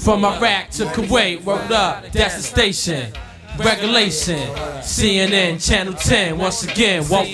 From Iraq to Kuwait, word up, that's the station. Regulation, CNN, Channel 10, once again, walk.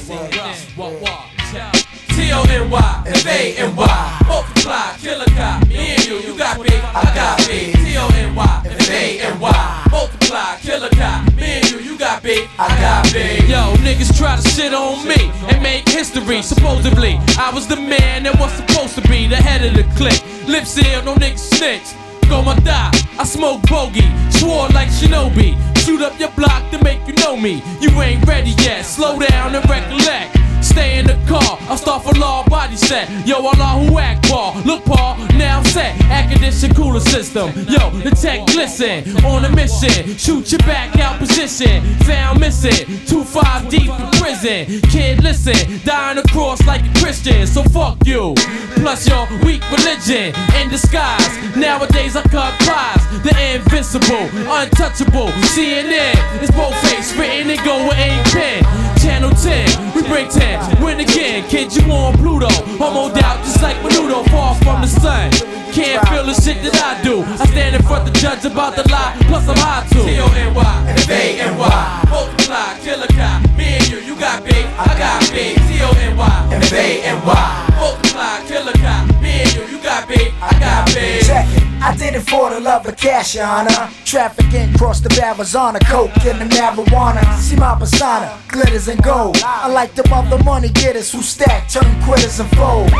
T-O-N-Y, F-A-N-Y, multiply, killer cop, me and you got big, I got big. T-O-N-Y, F-A-N-Y, multiply, killer cop, me and you got big, I got big. Yo, niggas try to shit on me and make history. Supposedly, I was the man that was supposed to be the head of the clique. Lip seal, no niggas snitch. Go my die, I smoke bogey, swore like Shinobi. Shoot up your block to make you know me. You ain't ready yet, slow down and recollect. Stay in the car, I'll start for law body set. Yo, Allahu Akbar, look Paul, now I'm set. Air condition cooler system, yo, the tech glisten. On a mission, shoot your back out position. Sound missing, 2-5 deep in prison. Kid listen, dying across like a Christian. So fuck you, plus your weak religion in disguise. Nowadays I cut pies, the invincible, untouchable. CNN, it's both face written and go with ink pen. Channel 10, we break 10, win again. Kid, you on Pluto, homoed out just like Menudo, far from the sun. Can't feel the shit that I do. I stand in front the judge about the lie, plus I'm high too. T-O-N-Y, F-A-N-Y, multiply, killer cop, me and you got big, I got big. T-O-N-Y, F-A-N-Y, multiply, killer cop, me and you got big, I got big. Check it. I did it for the love of cash, your honor. Trafficking across the Arizona, coke and the marijuana. See my persona, glitters and gold. I like them other money getters who stack, turn quitters and fold.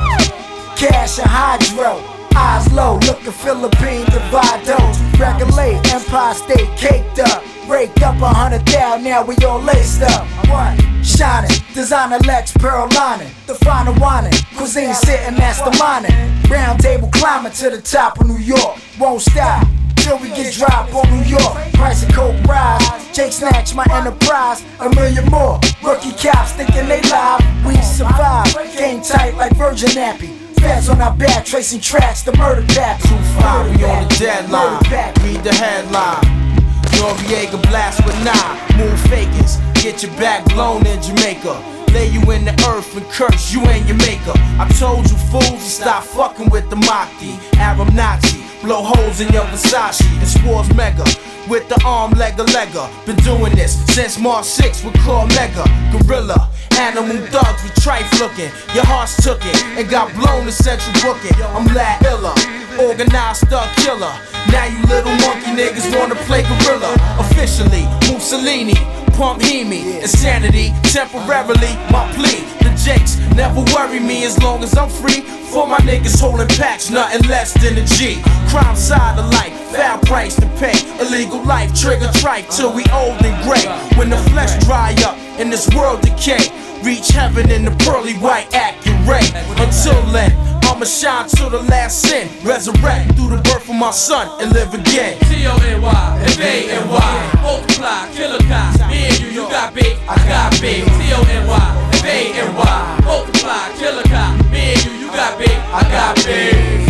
Cash and hydro, eyes low, looking Philippine Divido. Regulate, Empire State caked up. Raked up 100,000, now we all laced up. What? Shining, designer Lex, pearl lining. The final whining, cuisine sitting, that's the mining. Round table climbing to the top of New York. Won't stop till we get dropped on New York. Price of coke rise, Jake snatch my enterprise. A million more, rookie cops thinking they live. We survive, game tight like Virgin Nappy. Feds on our back, tracing tracks, the murder pack. 2-5, we on the deadline, read the headline. Noriega blast with 9, move fakers, get your back blown in Jamaica. Lay you in the earth and curse you and your maker. I told you fools to stop fucking with the Mahdi, Arab Nazi, blow holes in your Versace. It's war's mega, with the arm legger. Been doing this since March 6 with Claw Mega. Gorilla, animal thugs with trife looking. Your hearts took it and got blown to central booking. I'm Lad Illa, organized thug killer. Now you little monkey niggas wanna play gorilla. Officially, Mussolini, pump Hemi, insanity, temporarily, my plea. The Jakes never worry me as long as I'm free. For my niggas holding packs, nothing less than a G. Crime side of life, foul price to pay. Illegal life, trigger tripe till we old and gray. When the flesh dry up and this world decay, reach heaven in the pearly white accurate. Until then, I'ma shine till the last sin. Resurrect through the birth of my son and live again. T-O-N-Y, F-A-N-Y, multiply, killer cops, me and you got big, I got big. T-O-N-Y, F-A-N-Y, multiply, killer cops, me and you got big, I got big.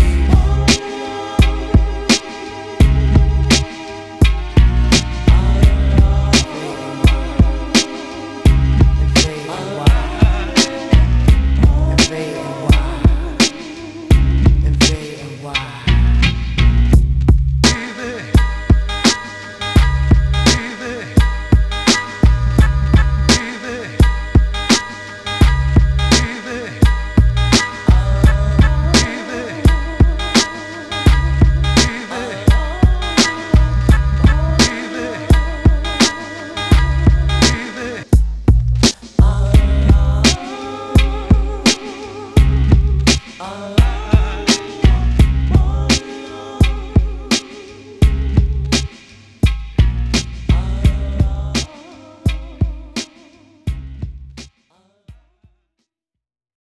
Oh.